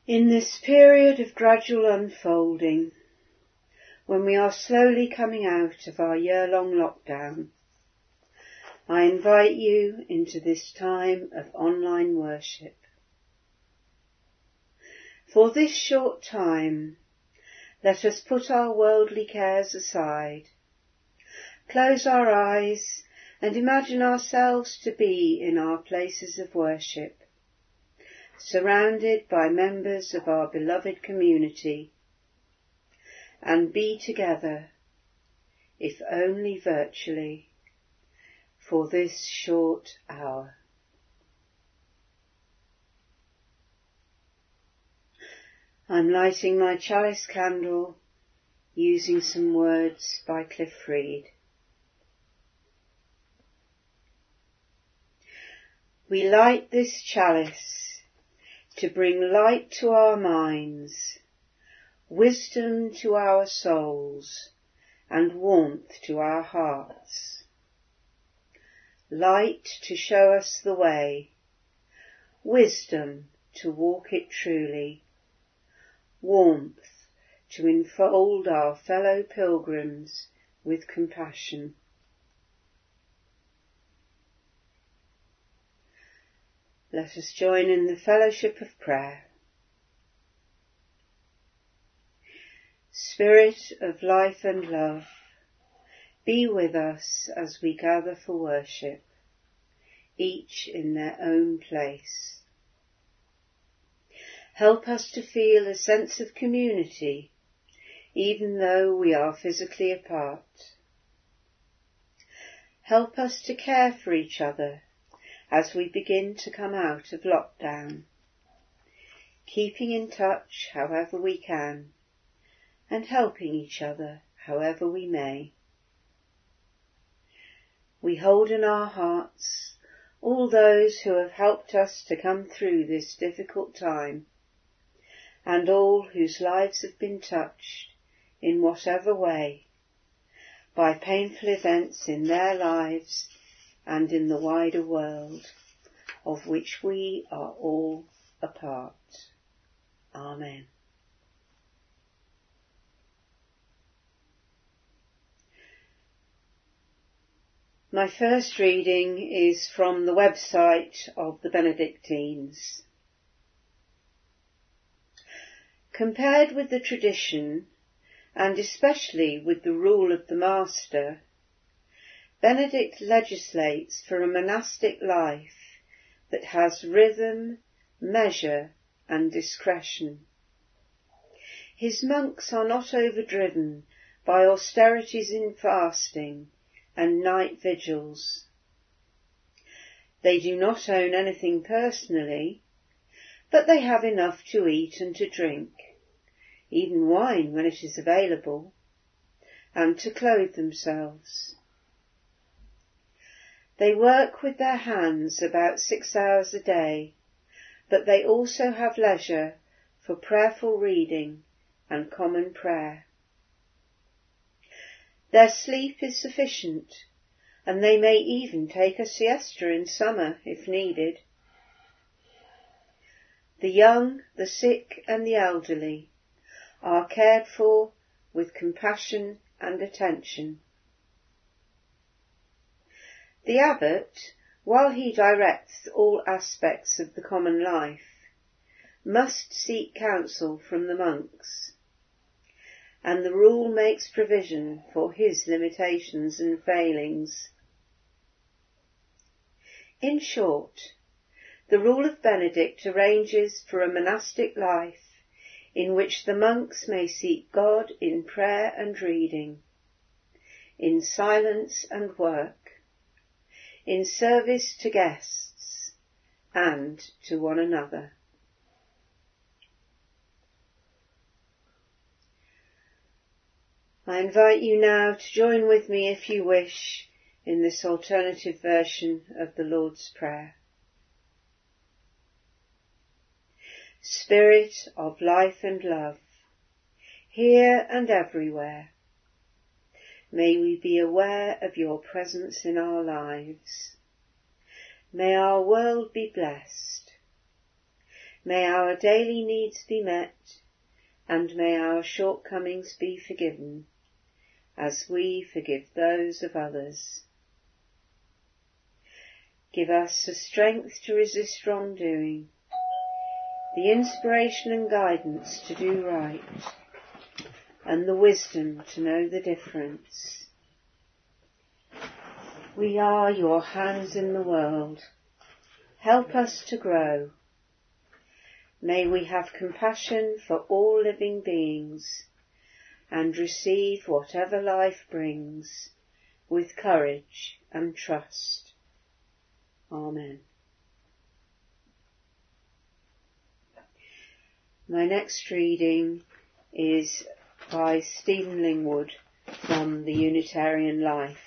In this period of gradual unfolding, when we are slowly coming out of our year-long lockdown, I invite you into this time of online worship. For this short time, let us put our worldly cares aside, close our eyes and imagine ourselves to be in our places of worship, surrounded by members of our beloved community, and be together, if only virtually, for this short hour. I'm lighting my chalice candle using some words by Cliff Reed. We light this chalice to bring light to our minds, wisdom to our souls, and warmth to our hearts. Light to show us the way, wisdom to walk it truly, warmth to enfold our fellow pilgrims with compassion. Let us join in the fellowship of prayer. Spirit of life and love, be with us as we gather for worship, each in their own place. Help us to feel a sense of community, even though we are physically apart. Help us to care for each other as we begin to come out of lockdown, keeping in touch however we can, and helping each other however we may. We hold in our hearts all those who have helped us to come through this difficult time, and all whose lives have been touched, in whatever way, by painful events in their lives and in the wider world, of which we are all a part. Amen. My first reading is from the website of the Benedictines. Compared with the tradition, and especially with the rule of the Master, Benedict legislates for a monastic life that has rhythm, measure, and discretion. His monks are not overdriven by austerities in fasting and night vigils. They do not own anything personally, but they have enough to eat and to drink, even wine when it is available, and to clothe themselves. They work with their hands about 6 hours a day, but they also have leisure for prayerful reading and common prayer. Their sleep is sufficient, and they may even take a siesta in summer if needed. The young, the sick, and the elderly are cared for with compassion and attention. The abbot, while he directs all aspects of the common life, must seek counsel from the monks, and the rule makes provision for his limitations and failings. In short, the rule of Benedict arranges for a monastic life in which the monks may seek God in prayer and reading, in silence and work, in service to guests and to one another. I invite you now to join with me, if you wish, in this alternative version of the Lord's Prayer. Spirit of life and love, here and everywhere, may we be aware of your presence in our lives. May our world be blessed. May our daily needs be met, and may our shortcomings be forgiven, as we forgive those of others. Give us the strength to resist wrongdoing, the inspiration and guidance to do right, and the wisdom to know the difference. We are your hands in the world. Help us to grow. May we have compassion for all living beings and receive whatever life brings with courage and trust. Amen. My next reading is by Stephen Lingwood from The Unitarian Life.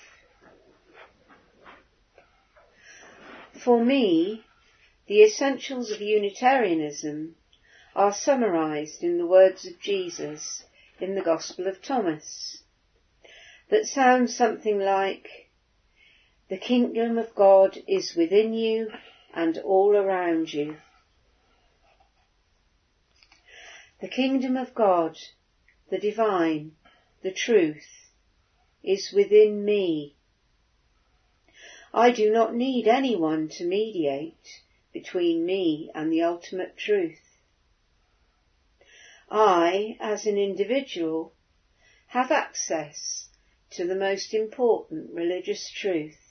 For me, the essentials of Unitarianism are summarised in the words of Jesus in the Gospel of Thomas, that sound something like, "The kingdom of God is within you and all around you." The kingdom of God, the divine, the truth, is within me. I do not need anyone to mediate between me and the ultimate truth. I, as an individual, have access to the most important religious truth.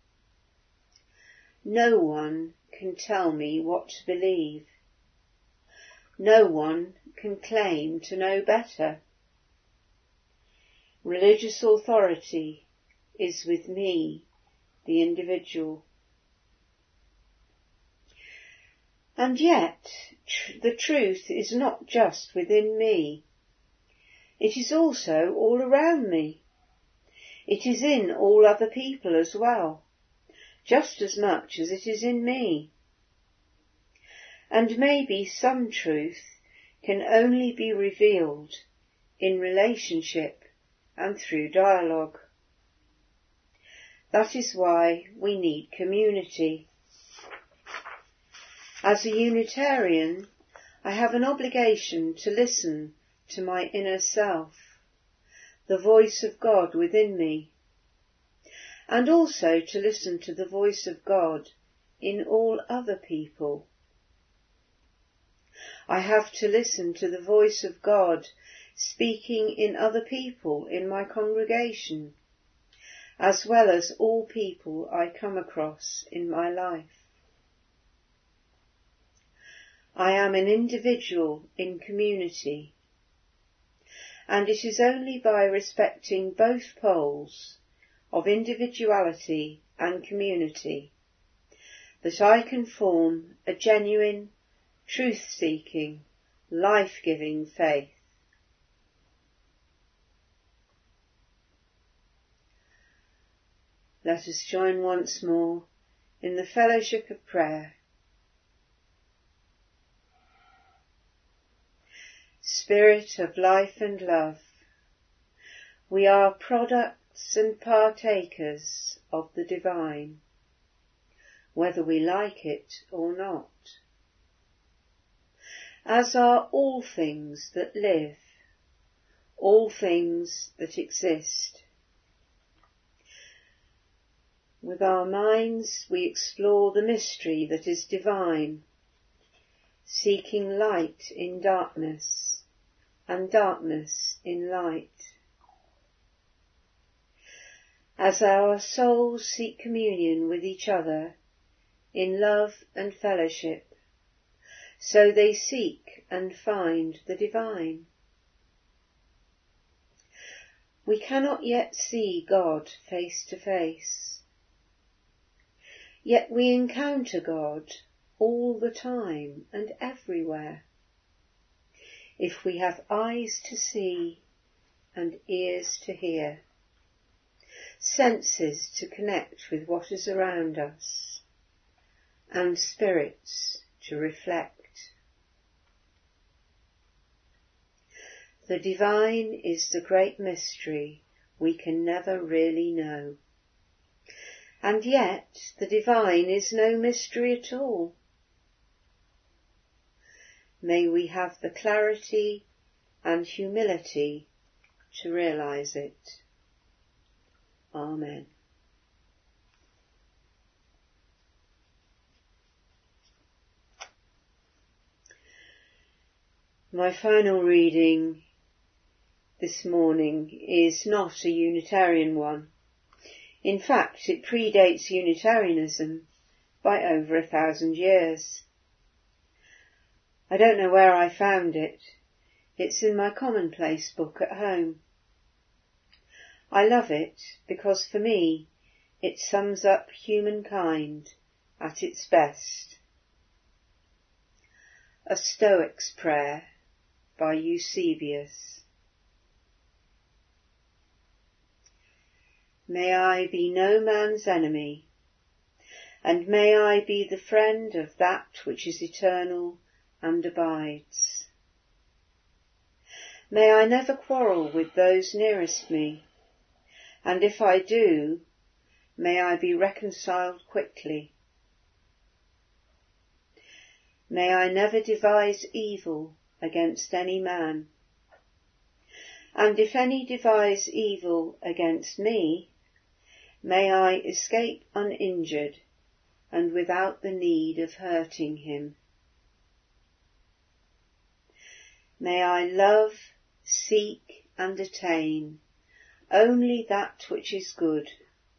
No one can tell me what to believe. No one can claim to know better. Religious authority is with me, the individual. And yet, the truth is not just within me. It is also all around me. It is in all other people as well, just as much as it is in me. And maybe some truth can only be revealed in relationship and through dialogue. That is why we need community. As a Unitarian, I have an obligation to listen to my inner self, the voice of God within me, and also to listen to the voice of God in all other people. I have to listen to the voice of God speaking in other people in my congregation, as well as all people I come across in my life. I am an individual in community, and it is only by respecting both poles of individuality and community that I can form a genuine, truth-seeking, life-giving faith. Let us join once more in the fellowship of prayer. Spirit of life and love, we are products and partakers of the divine, whether we like it or not, as are all things that live, all things that exist. With our minds we explore the mystery that is divine, seeking light in darkness and darkness in light. As our souls seek communion with each other in love and fellowship, so they seek and find the divine. We cannot yet see God face to face, yet we encounter God all the time and everywhere, if we have eyes to see and ears to hear, senses to connect with what is around us, and spirits to reflect. The divine is the great mystery we can never really know. And yet the divine is no mystery at all. may we have the clarity and humility to realise it. Amen. My final reading this morning is not a Unitarian one. In fact, it predates Unitarianism by over 1,000 years. I don't know where I found it. It's in my commonplace book at home. I love it because for me it sums up humankind at its best. A Stoic's Prayer by Eusebius. May I be no man's enemy, and may I be the friend of that which is eternal and abides. May I never quarrel with those nearest me, and if I do, may I be reconciled quickly. May I never devise evil against any man, and if any devise evil against me, may I escape uninjured and without the need of hurting him. May I love, seek and attain only that which is good.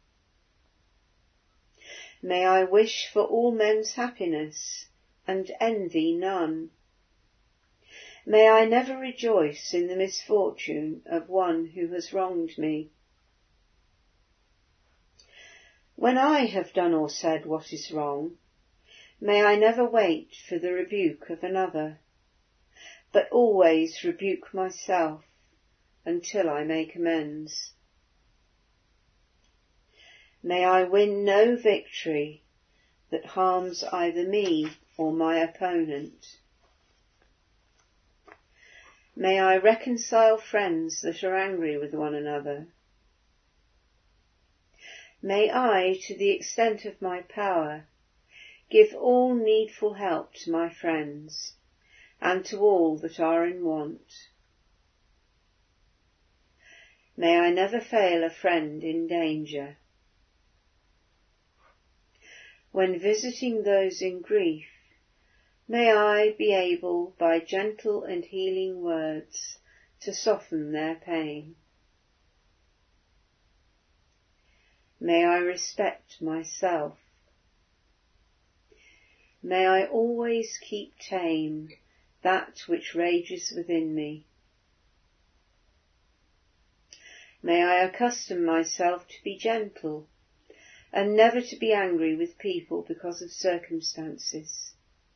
May I wish for all men's happiness and envy none. May I never rejoice in the misfortune of one who has wronged me. When I have done or said what is wrong, may I never wait for the rebuke of another, but always rebuke myself until I make amends. May I win no victory that harms either me or my opponent. May I reconcile friends that are angry with one another. May I, to the extent of my power, give all needful help to my friends and to all that are in want. May I never fail a friend in danger. When visiting those in grief, may I be able by gentle and healing words to soften their pain. May I respect myself. May I always keep tame that which rages within me. May I accustom myself to be gentle and never to be angry with people because of circumstances.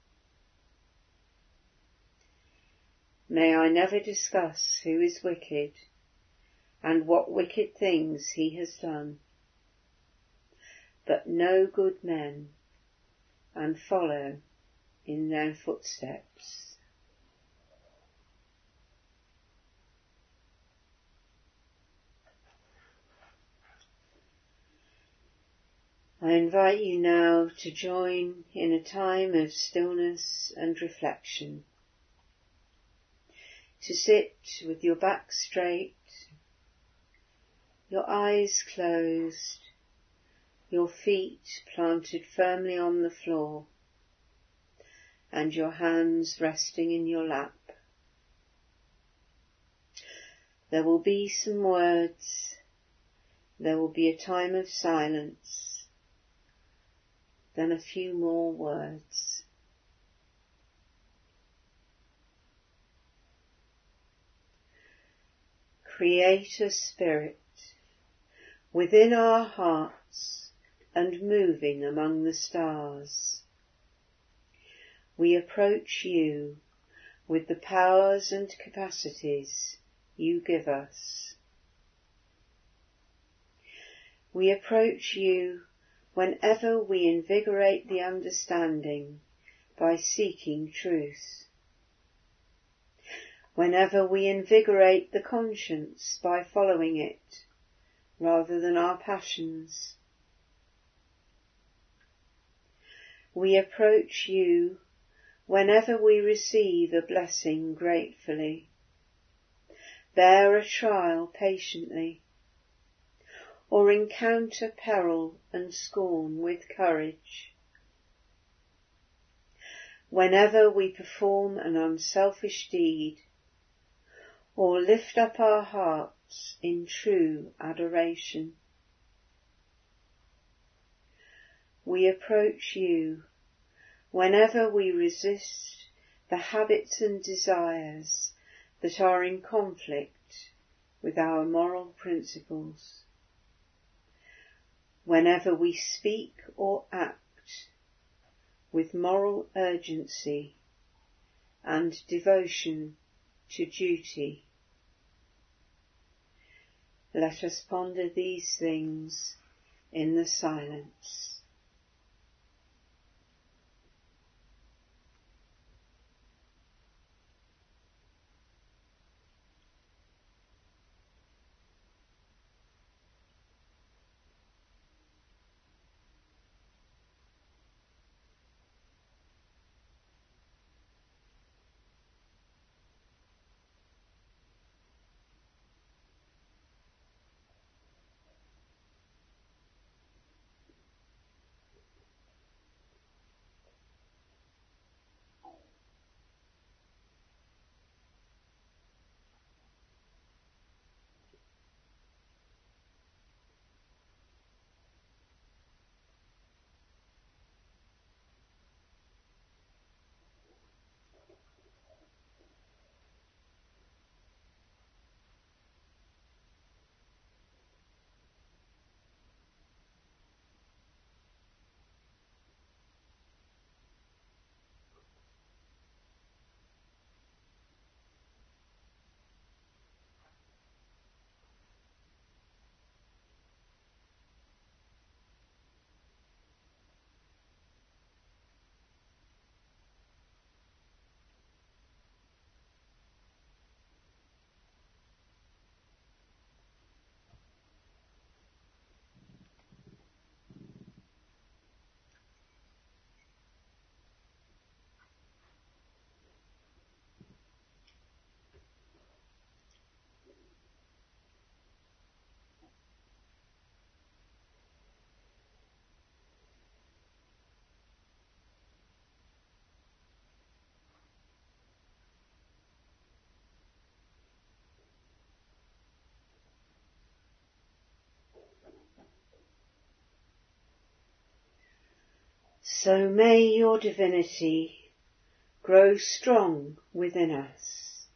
May I never discuss who is wicked and what wicked things he has done, but know good men and follow in their footsteps. I invite you now to join in a time of stillness and reflection, to sit with your back straight, your eyes closed, your feet planted firmly on the floor, and your hands resting in your lap. There will be some words, there will be a time of silence, then a few more words. Creator Spirit, within our hearts and moving among the stars, we approach you with the powers and capacities you give us. We approach you whenever we invigorate the understanding by seeking truth, whenever we invigorate the conscience by following it rather than our passions. We approach you whenever we receive a blessing gratefully, bear a trial patiently, or encounter peril and scorn with courage, whenever we perform an unselfish deed, or lift up our hearts in true adoration, we approach you whenever we resist the habits and desires that are in conflict with our moral principles, whenever we speak or act with moral urgency and devotion to duty. Let us ponder these things in the silence. So may your divinity grow strong within us,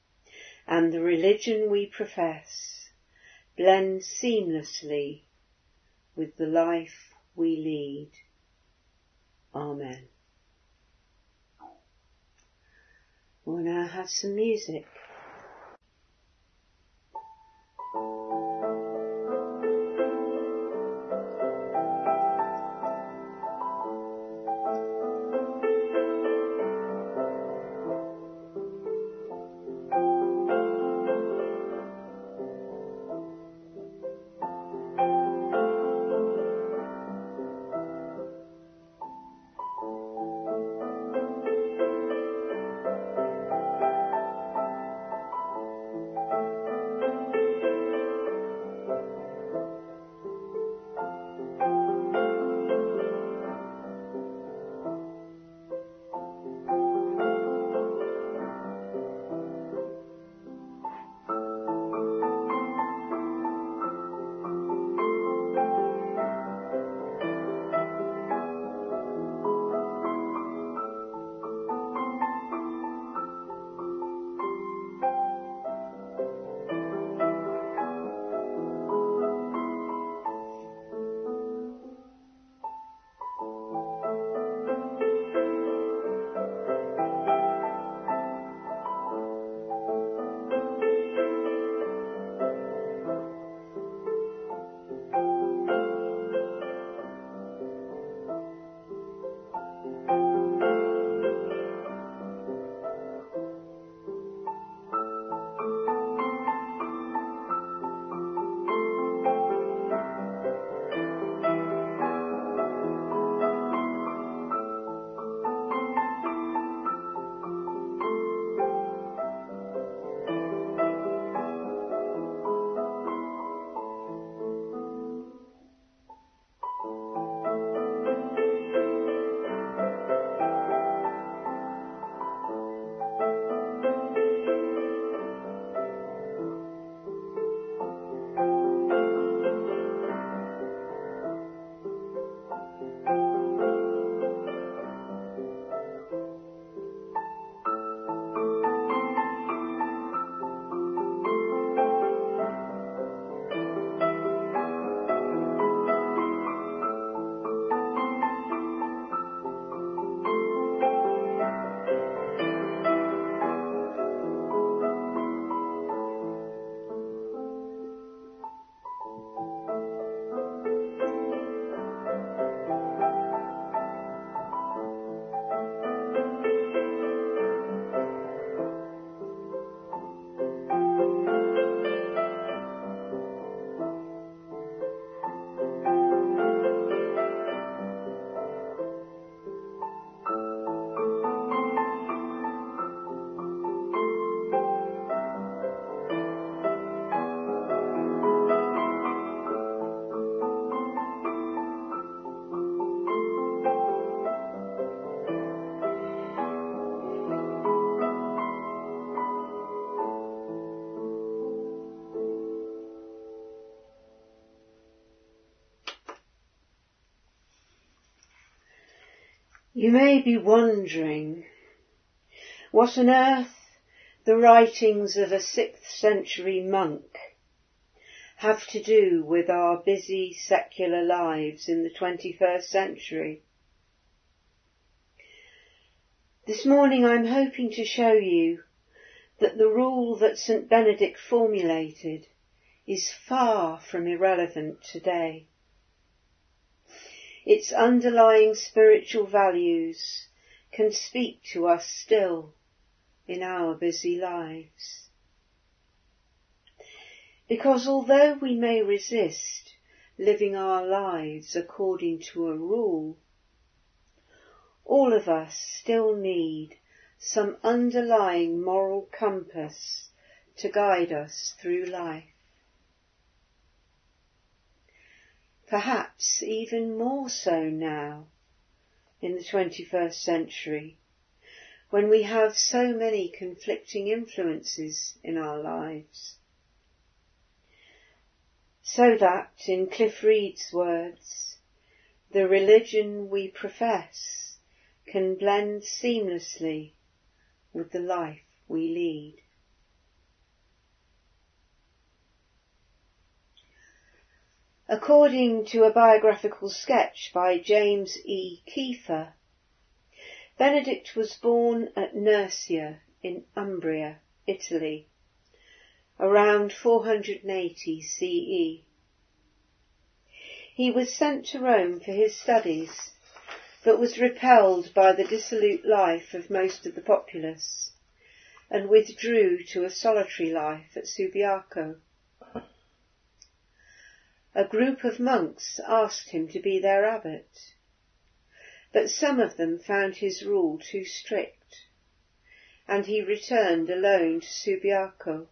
and the religion we profess blend seamlessly with the life we lead. Amen. We'll now have some music. You may be wondering what on earth the writings of a 6th century monk have to do with our busy secular lives in the 21st century. This morning I'm hoping to show you that the rule that St. Benedict formulated is far from irrelevant today. Its underlying spiritual values can speak to us still in our busy lives. Because although we may resist living our lives according to a rule, all of us still need some underlying moral compass to guide us through life. Perhaps even more so now in the 21st century, when we have so many conflicting influences in our lives. So that, in Cliff Reed's words, the religion we profess can blend seamlessly with the life we lead. According to a biographical sketch by James E. Kiefer, Benedict was born at Nursia in Umbria, Italy, around 480 CE. He was sent to Rome for his studies, but was repelled by the dissolute life of most of the populace, and withdrew to a solitary life at Subiaco. A group of monks asked him to be their abbot, but some of them found his rule too strict, and he returned alone to Subiaco.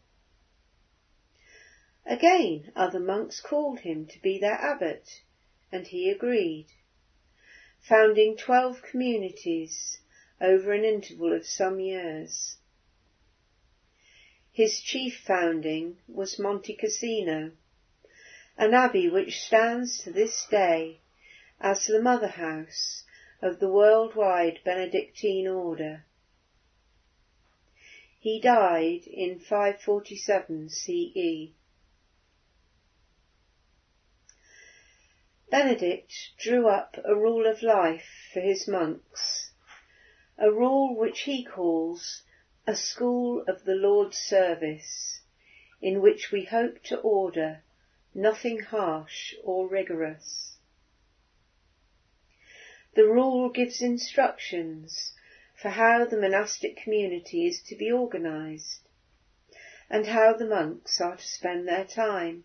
Again other monks called him to be their abbot, and he agreed, founding 12 communities over an interval of some years. His chief founding was Monte Cassino, an abbey which stands to this day as the mother house of the worldwide Benedictine order. He died in 547 CE. Benedict drew up a rule of life for his monks, a rule which he calls a school of the Lord's service, in which we hope to order nothing harsh or rigorous. The rule gives instructions for how the monastic community is to be organised, and how the monks are to spend their time.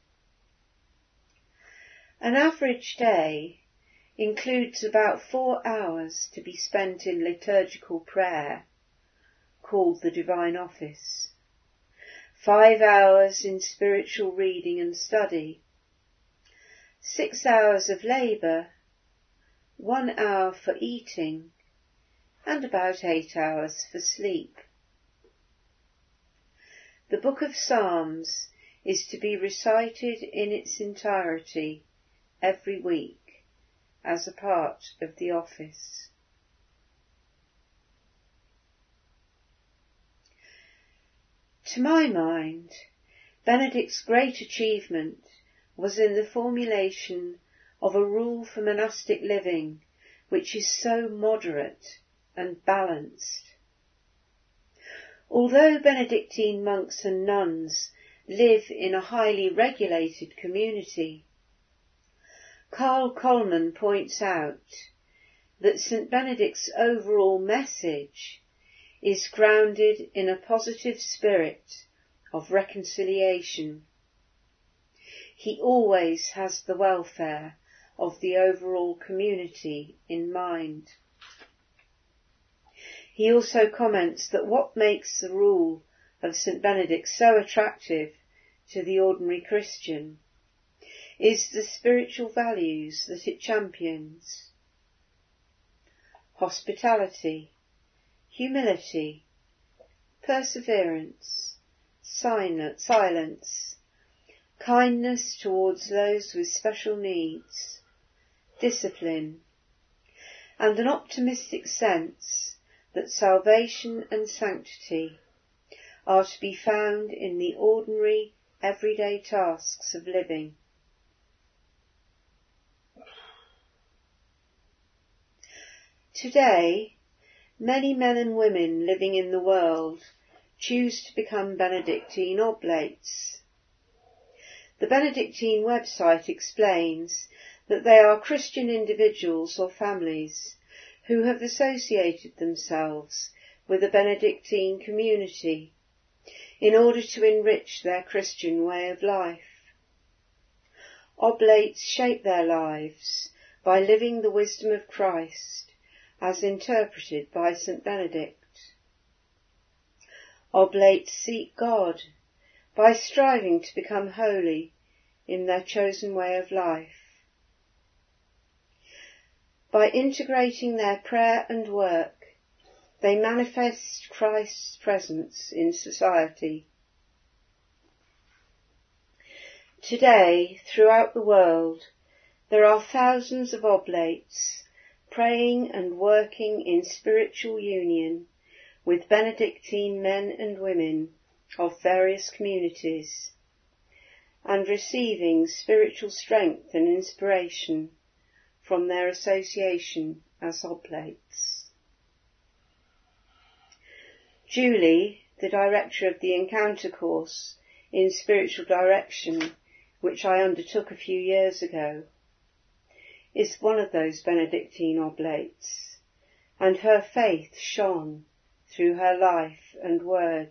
An average day includes about 4 hours to be spent in liturgical prayer, called the Divine Office, 5 hours in spiritual reading and study, 6 hours of labour, 1 hour for eating, and about 8 hours for sleep. The Book of Psalms is to be recited in its entirety every week as a part of the office. To my mind, Benedict's great achievement was in the formulation of a rule for monastic living which is so moderate and balanced. Although Benedictine monks and nuns live in a highly regulated community, Karl Coleman points out that St. Benedict's overall message is grounded in a positive spirit of reconciliation. He always has the welfare of the overall community in mind. He also comments that what makes the rule of St. Benedict so attractive to the ordinary Christian is the spiritual values that it champions: hospitality, humility, perseverance, silence, kindness towards those with special needs, discipline, and an optimistic sense that salvation and sanctity are to be found in the ordinary, everyday tasks of living. Today, many men and women living in the world choose to become Benedictine Oblates. The Benedictine website explains that they are Christian individuals or families who have associated themselves with a Benedictine community in order to enrich their Christian way of life. Oblates shape their lives by living the wisdom of Christ as interpreted by St. Benedict. Oblates seek God by striving to become holy in their chosen way of life. By integrating their prayer and work, they manifest Christ's presence in society. Today, throughout the world, there are thousands of oblates praying and working in spiritual union with Benedictine men and women of various communities, and receiving spiritual strength and inspiration from their association as oblates. Julie, the director of the Encounter course in spiritual direction, which I undertook a few years ago, is one of those Benedictine oblates, and her faith shone through her life and words.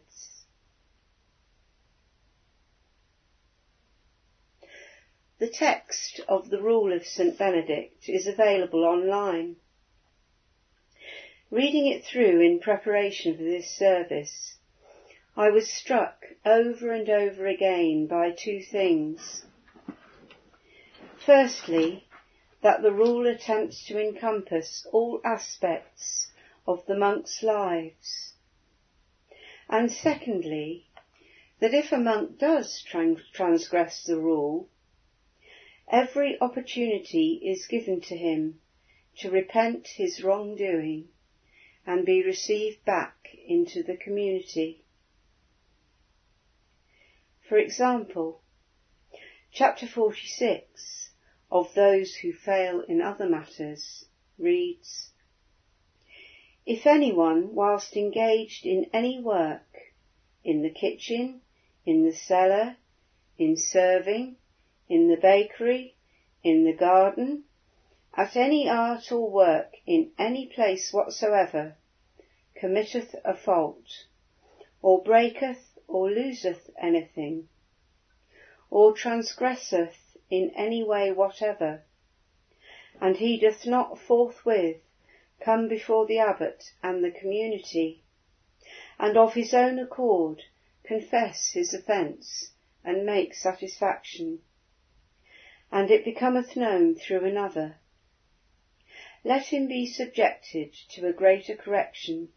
The text of the Rule of St. Benedict is available online. Reading it through in preparation for this service, I was struck over and over again by two things. Firstly, that the rule attempts to encompass all aspects of the monks' lives. And secondly, that if a monk does transgress the rule, every opportunity is given to him to repent his wrongdoing and be received back into the community. For example, chapter 46 of Those Who Fail in Other Matters reads, "If anyone, whilst engaged in any work, in the kitchen, in the cellar, in serving, in the bakery, in the garden, at any art or work in any place whatsoever, committeth a fault, or breaketh or loseth anything, or transgresseth in any way whatever, and he doth not forthwith come before the abbot and the community, and of his own accord confess his offence and make satisfaction, and it becometh known through another, let him be subjected to a greater correction.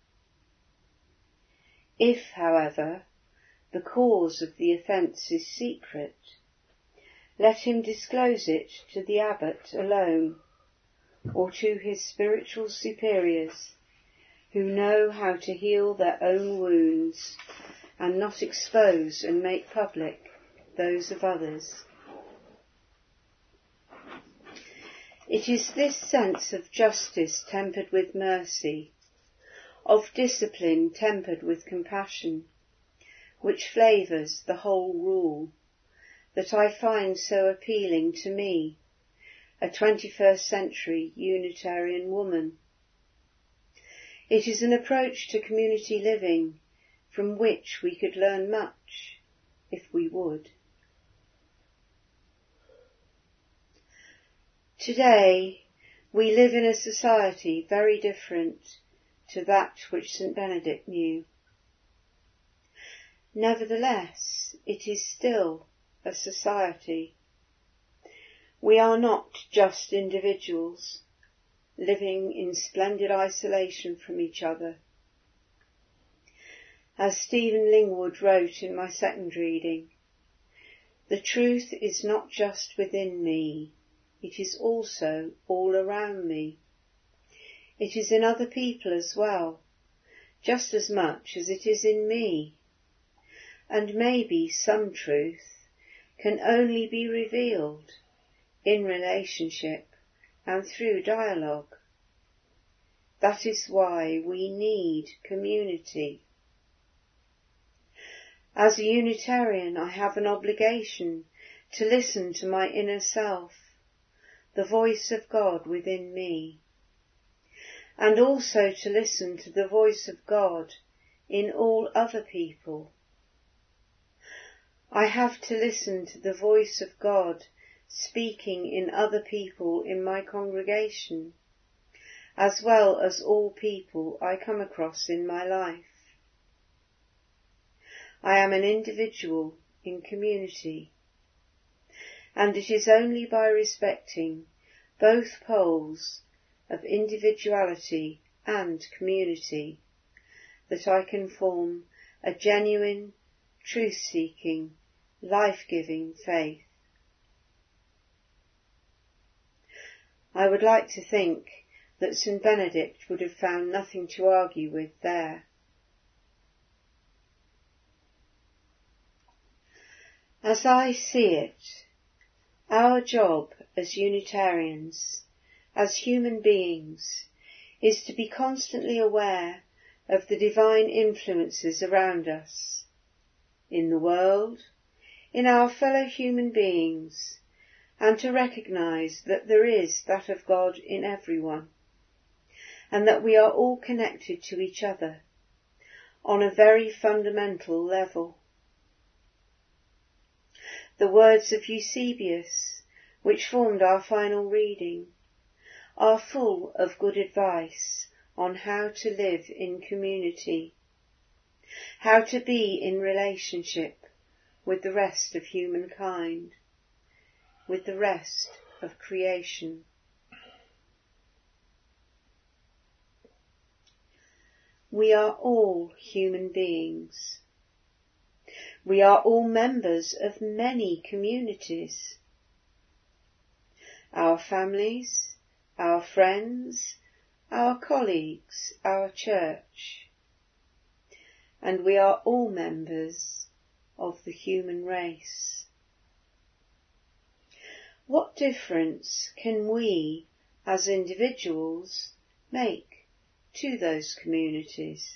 If, however, the cause of the offence is secret, let him disclose it to the abbot alone, or to his spiritual superiors, who know how to heal their own wounds and not expose and make public those of others." It is this sense of justice tempered with mercy, of discipline tempered with compassion, which flavours the whole rule, that I find so appealing to me, a 21st century Unitarian woman. It is an approach to community living from which we could learn much, if we would. Today, we live in a society very different to that which St. Benedict knew. Nevertheless, it is still a society. We are not just individuals living in splendid isolation from each other. As Stephen Lingwood wrote in my second reading, "The truth is not just within me, it is also all around me. it is in other people as well, just as much as it is in me. And maybe some truth can only be revealed in relationship and through dialogue. That is why we need community. As a Unitarian, I have an obligation to listen to my inner self, the voice of God within me, and also to listen to the voice of God in all other people. I have to listen to the voice of God speaking in other people in my congregation, as well as all people I come across in my life. I am an individual in community, and it is only by respecting both poles of individuality and community that I can form a genuine, truth-seeking, life-giving faith. I would like to think that St. Benedict would have found nothing to argue with there. As I see it, our job as Unitarians, as human beings, is to be constantly aware of the divine influences around us, in the world, in our fellow human beings, and to recognise that there is that of God in everyone, and that we are all connected to each other on a very fundamental level. The words of Eusebius, which formed our final reading, are full of good advice on how to live in community, how to be in relationship with the rest of humankind, with the rest of creation. We are all human beings. We are all members of many communities. Our families, our friends, our colleagues, our church. And we are all members of the human race. What difference can we, as individuals, make to those communities?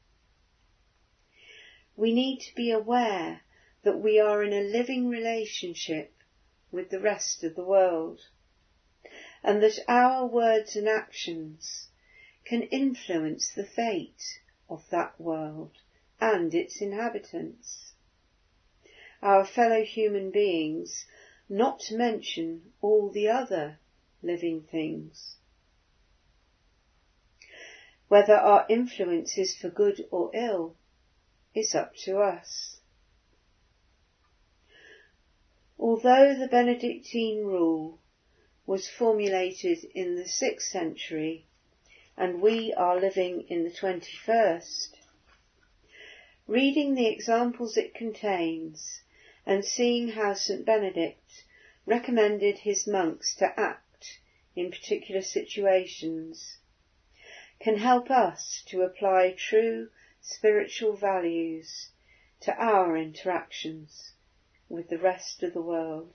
We need to be aware that we are in a living relationship with the rest of the world, and that our words and actions can influence the fate of that world and its inhabitants, our fellow human beings, not to mention all the other living things. Whether our influence is for good or ill is up to us. Although the Benedictine rule was formulated in the 6th century and we are living in the 21st, reading the examples it contains and seeing how St. Benedict recommended his monks to act in particular situations can help us to apply true spiritual values to our interactions with the rest of the world.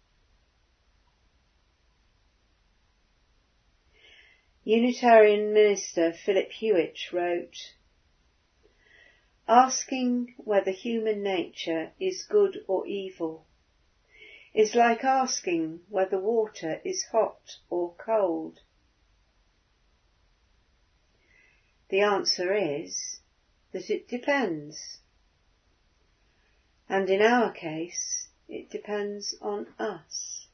Unitarian minister Philip Hewitt wrote, "Asking whether human nature is good or evil is like asking whether water is hot or cold. The answer is that it depends. And in our case, it depends on us."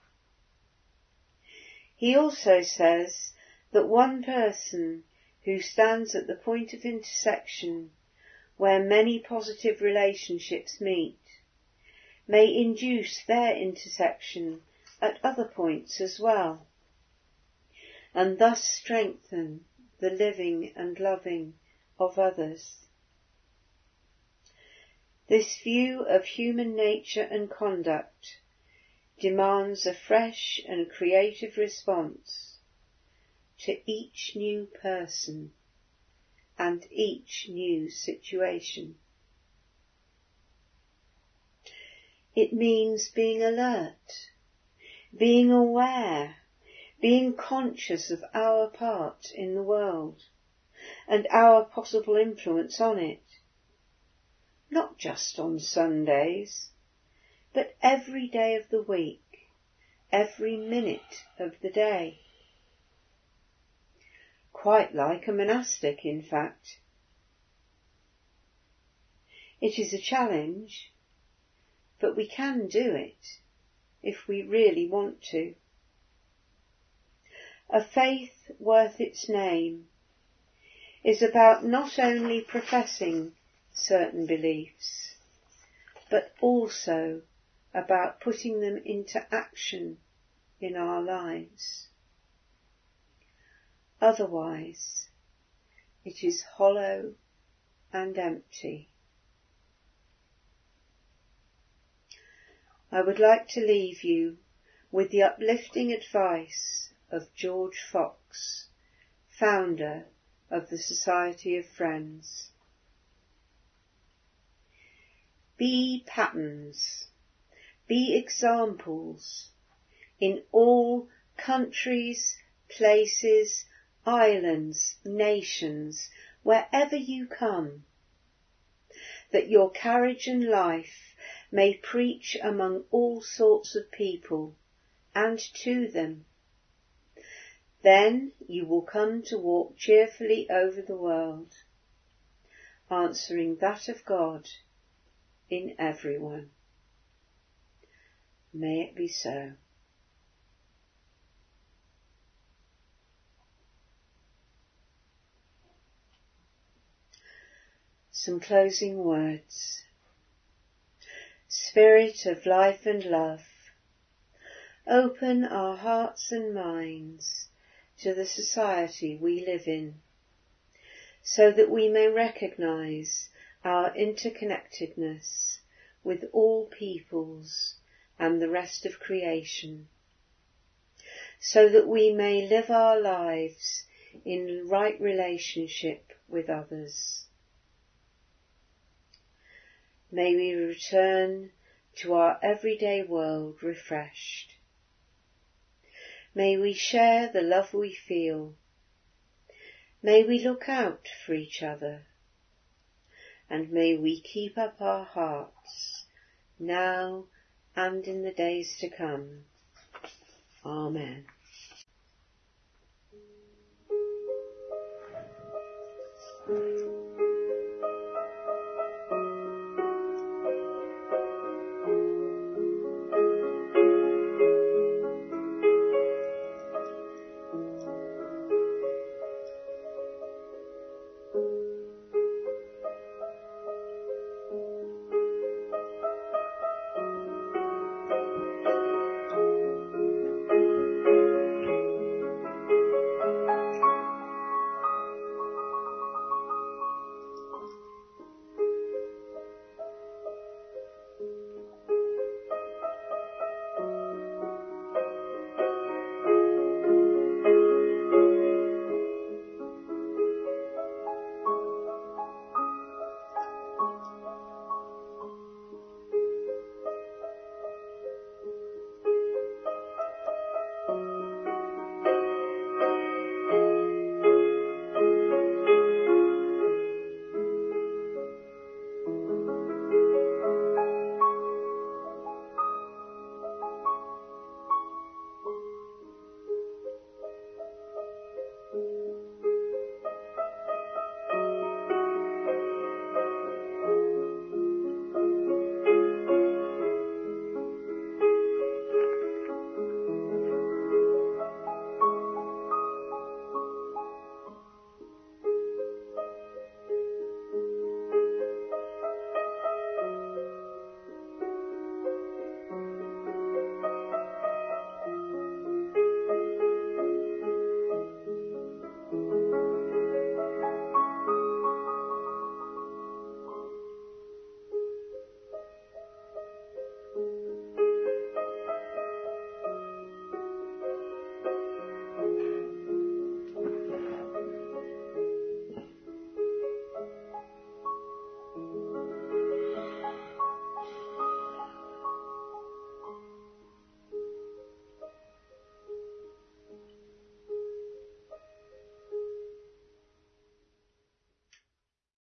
He also says that one person who stands at the point of intersection where many positive relationships meet may induce their intersection at other points as well, and thus strengthen the living and loving of others. This view of human nature and conduct demands a fresh and creative response to each new person and each new situation. It means being alert, being aware, being conscious of our part in the world and our possible influence on it, not just on Sundays, but every day of the week, every minute of the day. Quite like a monastic, in fact. It is a challenge, but we can do it if we really want to. A faith worth its name is about not only professing certain beliefs, but also about putting them into action in our lives. Otherwise, it is hollow and empty. I would like to leave you with the uplifting advice of George Fox, founder of the Society of Friends. Be patterns, be examples in all countries, places, islands, nations, wherever you come, that your carriage and life may preach among all sorts of people and to them. Then you will come to walk cheerfully over the world, answering that of God in everyone. May it be so. Some closing words. Spirit of life and love, open our hearts and minds to the society we live in, so that we may recognise our interconnectedness with all peoples and the rest of creation, so that we may live our lives in right relationship with others. May we return to our everyday world refreshed. May we share the love we feel. May we look out for each other. And may we keep up our hearts now and in the days to come. Amen.